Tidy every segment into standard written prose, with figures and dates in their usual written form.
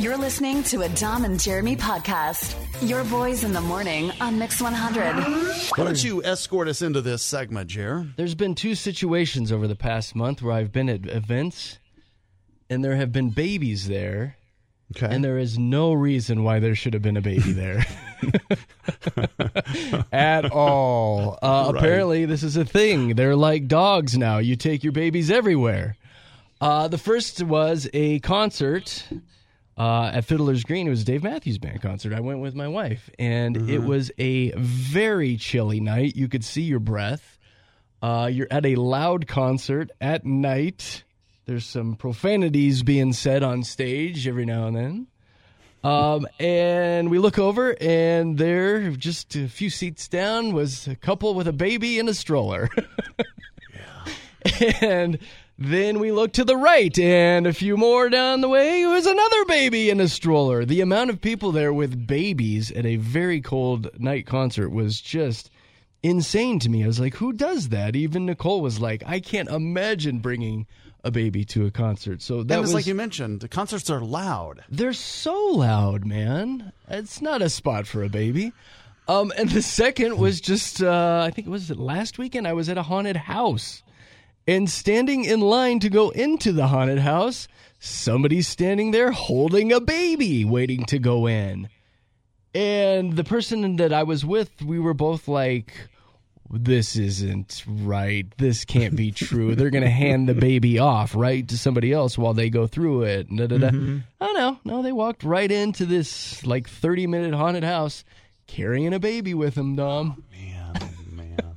You're listening to a Dom and Jeremy podcast. Your boys in the morning on Mix 100. Why don't you escort us into this segment, Jer? There's been two situations over the past month where I've been at events, and there have been babies there, and there is no reason why there should have been a baby there. At all. Right. Apparently, this is a thing. They're like dogs now. You take your babies everywhere. The first was a concert at Fiddler's Green. It was a Dave Matthews Band concert. I went with my wife, and it was a very chilly night. You could see your breath. You're at a loud concert at night. There's some profanities being said on stage every now and then. And we look over, and there, just a few seats down, was a couple with a baby in a stroller. And then we look to the right, and a few more down the way was another baby in a stroller. The amount of people there with babies at a very cold night concert was just insane to me. I was like, who does that? Even Nicole was like, I can't imagine bringing a baby to a concert. So that was like you mentioned, the concerts are loud. They're so loud, man. It's not a spot for a baby. And the second was just, I think it was last weekend, I was at a haunted house. And standing in line to go into the haunted house, somebody's standing there holding a baby waiting to go in. And the person that I was with, we were both like, this isn't right. This can't be true. They're going to hand the baby off, right, to somebody else while they go through it. Oh, no, they walked right into this like 30-minute haunted house carrying a baby with them, Dom. Man.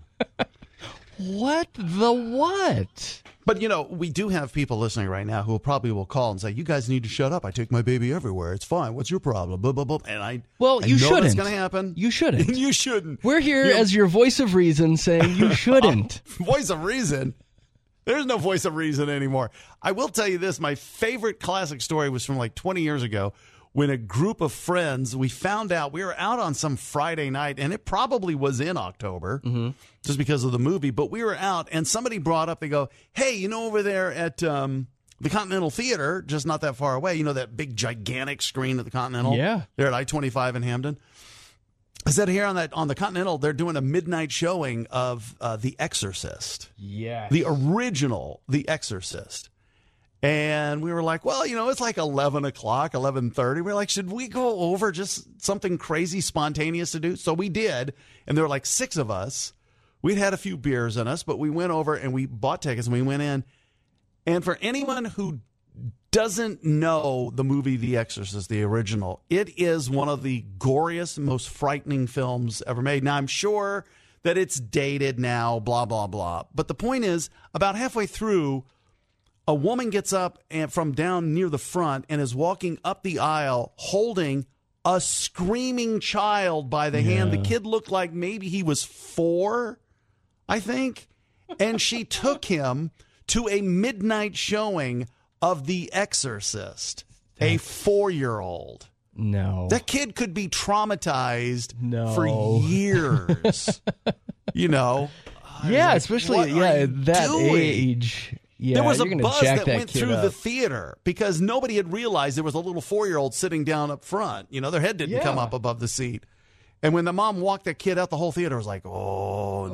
What the what? But, you know, we do have people listening right now who probably will call and say, you guys need to shut up. I take my baby everywhere. It's fine. What's your problem? Blah, blah, blah. And I know that's going to happen. You shouldn't. You shouldn't. We're here as your voice of reason saying you shouldn't. Voice of reason? There's no voice of reason anymore. I will tell you this. My favorite classic story was from like 20 years ago when a group of friends, we found out, we were out on some Friday night, and it probably was in October, just because of the movie, but we were out, and somebody brought up, they go, hey, you know, over there at the Continental Theater, just not that far away, you know, that big gigantic screen at the Continental? Yeah. There at I-25 in Hamden. I said here on the Continental, they're doing a midnight showing of The Exorcist. Yeah. The original The Exorcist. And we were like, well, you know, it's like 11 o'clock, 11:30. We're like, should we go over, just something crazy spontaneous to do? So we did. And there were like 6 of us. We'd had a few beers in us, but we went over and we bought tickets and we went in. And for anyone who doesn't know the movie The Exorcist, the original, it is one of the goriest, most frightening films ever made. Now, I'm sure that it's dated now, blah, blah, blah. But the point is, about halfway through, a woman gets up and from down near the front and is walking up the aisle holding a screaming child by the hand. The kid looked like maybe he was 4, I think. And she took him to a midnight showing of The Exorcist, a 4-year-old. No. That kid could be traumatized for years. You know? Yeah, especially at that age. Yeah, there was a buzz that went through the theater because nobody had realized there was a little 4-year-old sitting down up front. You know, their head didn't come up above the seat. And when the mom walked that kid out, the whole theater was like, oh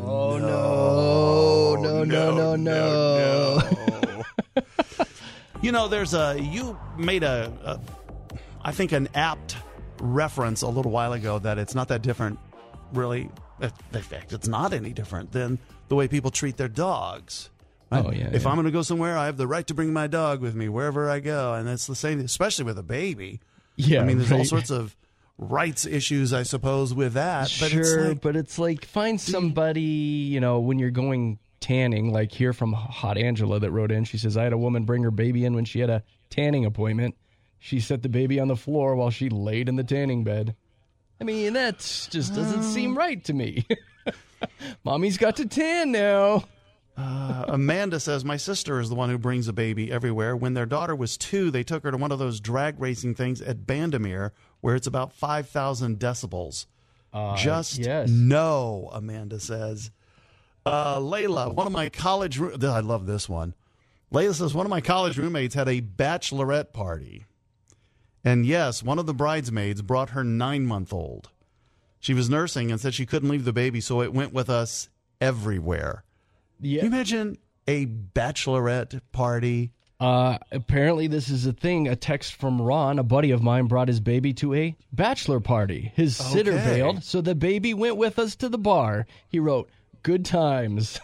no. You know, you made I think an apt reference a little while ago that it's not that different, really. In fact, it's not any different than the way people treat their dogs. Right? Oh, yeah. If I'm going to go somewhere, I have the right to bring my dog with me wherever I go. And that's the same, especially with a baby. Yeah. I mean, there's all sorts of rights issues, I suppose, with that. But it's like find somebody, you know, when you're going tanning, like here from Hot Angela that wrote in. She says, I had a woman bring her baby in when she had a tanning appointment. She set the baby on the floor while she laid in the tanning bed. I mean, that just doesn't seem right to me. Mommy's got to tan now. Amanda says, my sister is the one who brings a baby everywhere. When their daughter was 2, they took her to one of those drag racing things at Bandamere, where it's about 5,000 decibels. No, Amanda says. Layla, one of my college... I love this one. Layla says, one of my college roommates had a bachelorette party. And yes, one of the bridesmaids brought her 9-month-old. She was nursing and said she couldn't leave the baby, so it went with us everywhere. Yeah. Can you imagine a bachelorette party? Apparently this is a thing. A text from Ron, a buddy of mine, brought his baby to a bachelor party. His sitter Okay. bailed, so the baby went with us to the bar. He wrote, "Good times."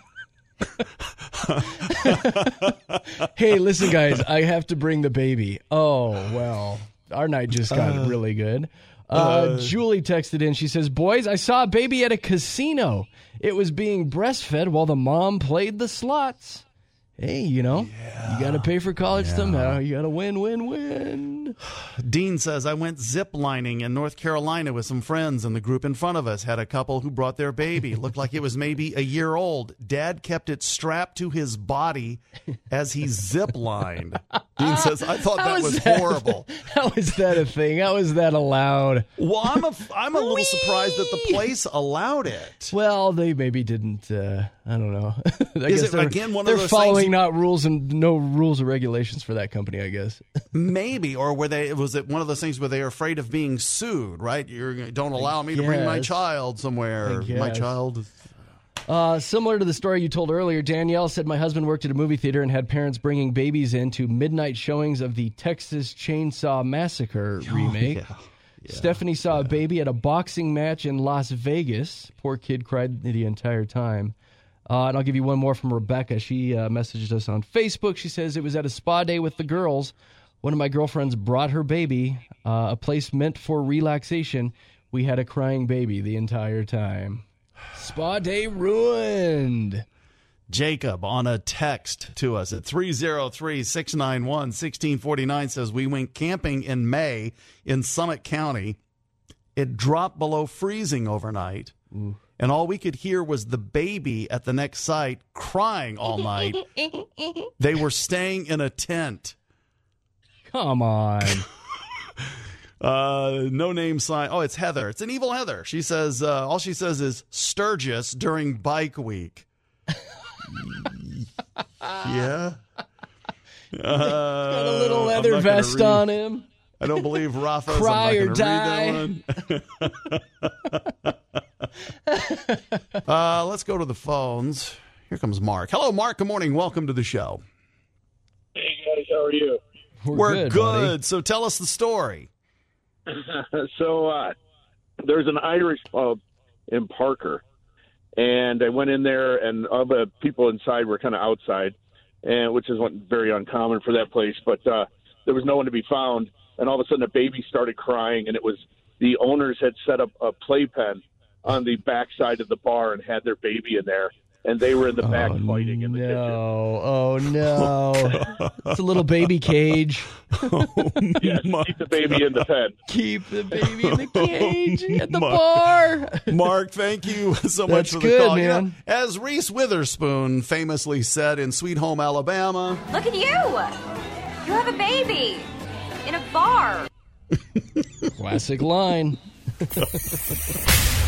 Hey, listen, guys, I have to bring the baby. Oh, well, our night just got really good. Julie texted in. She says, "Boys, I saw a baby at a casino. It was being breastfed while the mom played the slots." Hey, you got to pay for college somehow. You got to win. Dean says, I went zip lining in North Carolina with some friends, and the group in front of us had a couple who brought their baby. Looked like it was maybe a year old. Dad kept it strapped to his body as he zip lined. Dean says, I thought that was horrible. How is that a thing? How is that allowed? Well, I'm a little surprised that the place allowed it. Well, they maybe didn't. I don't know. Is it, again, one of they're those following things? not rules and no rules or regulations for that company, I guess. Maybe, or was it one of those things where they're afraid of being sued, right? You don't allow me to bring my guess. child somewhere. My guess. child. Similar to the story you told earlier, Danielle said, my husband worked at a movie theater and had parents bringing babies in to midnight showings of the Texas Chainsaw Massacre remake. Yeah. Stephanie saw a baby at a boxing match in Las Vegas. Poor kid cried the entire time. And I'll give you one more from Rebecca. She messaged us on Facebook. She says, it was at a spa day with the girls. One of my girlfriends brought her baby, a place meant for relaxation. We had a crying baby the entire time. Spa day ruined. Jacob on a text to us at 303-691-1649 says, we went camping in May in Summit County. It dropped below freezing overnight. Ooh. And all we could hear was the baby at the next site crying all night. They were staying in a tent. Come on. No name sign. Oh, it's Heather. It's an evil Heather. She says, all she says is Sturgis during bike week. Yeah. Got a little leather vest on him. I don't believe Rafa's. Cry I'm or not die. read that one. Let's go to the phones. Here comes Mark. Hello, Mark. Good morning. Welcome to the show. Hey, guys. How are you? We're good. Buddy. So tell us the story. So there's an Irish pub in Parker, and I went in there, and all the people inside were kind of outside, and which is very uncommon for that place. But there was no one to be found, and all of a sudden a baby started crying, and it was the owners had set up a playpen on the backside of the bar and had their baby in there, and they were in the back fighting in the kitchen. Oh, no. It's a little baby cage. Yes, keep the baby in the pen. Keep the baby in the cage at the bar. Mark, thank you so much That's for the good, call. man. You know, as Reese Witherspoon famously said in Sweet Home Alabama, Look at you! You have a baby in a bar. Classic line.